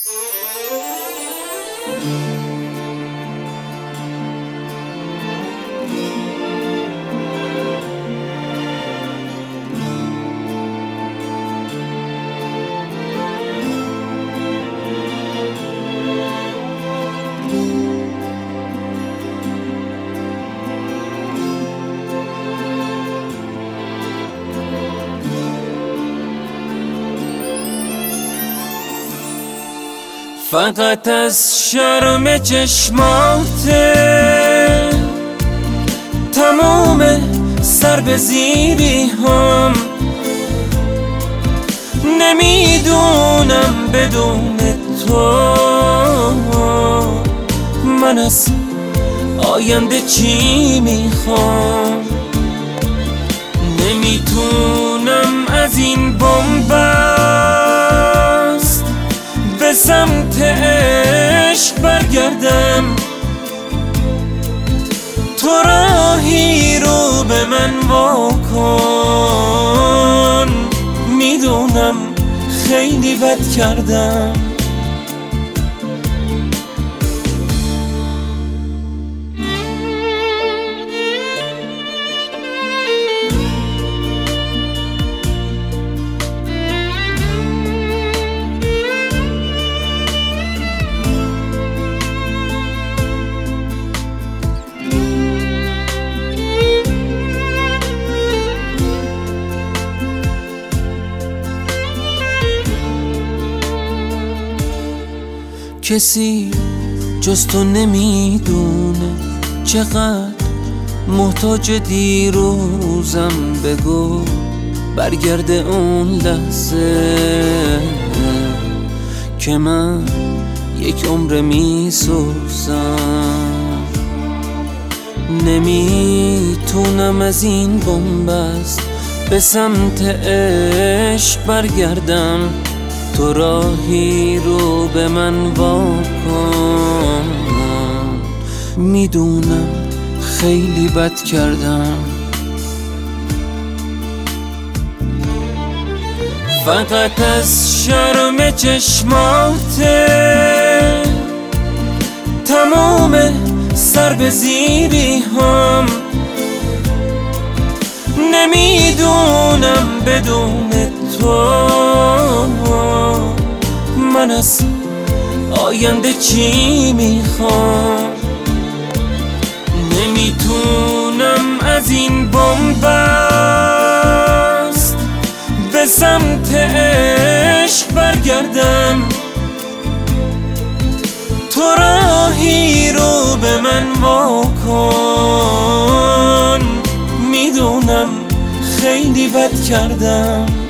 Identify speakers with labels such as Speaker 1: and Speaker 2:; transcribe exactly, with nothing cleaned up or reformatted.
Speaker 1: فقط از شرم چشماته تمام سر به زیری هم نمیدونم بدون تو من از آینده چی میخوام. نمیتونم از این بن‌بست به سمت عشق برگردم. تو راهی رو به من واکن، میدونم خیلی بد کردم. کسی جز تو نمیدونه چقدر محتاج دیروزم. بگو برگرده اون لحظه که من یک عمر میسوزم. نمیتونم از این بن‌بست به سمت عشق برگردم. تو راهی رو به من واکن، میدونم خیلی بد کردم. فقط از شرم چشماته تمام سر به زیری هم نمیدونم بدون تو من از آینده چی میخوام. نمیتونم از این بن‌بست به سمت عشق برگردم. تو راهی رو به من واکن، میدونم خیلی بد کردم.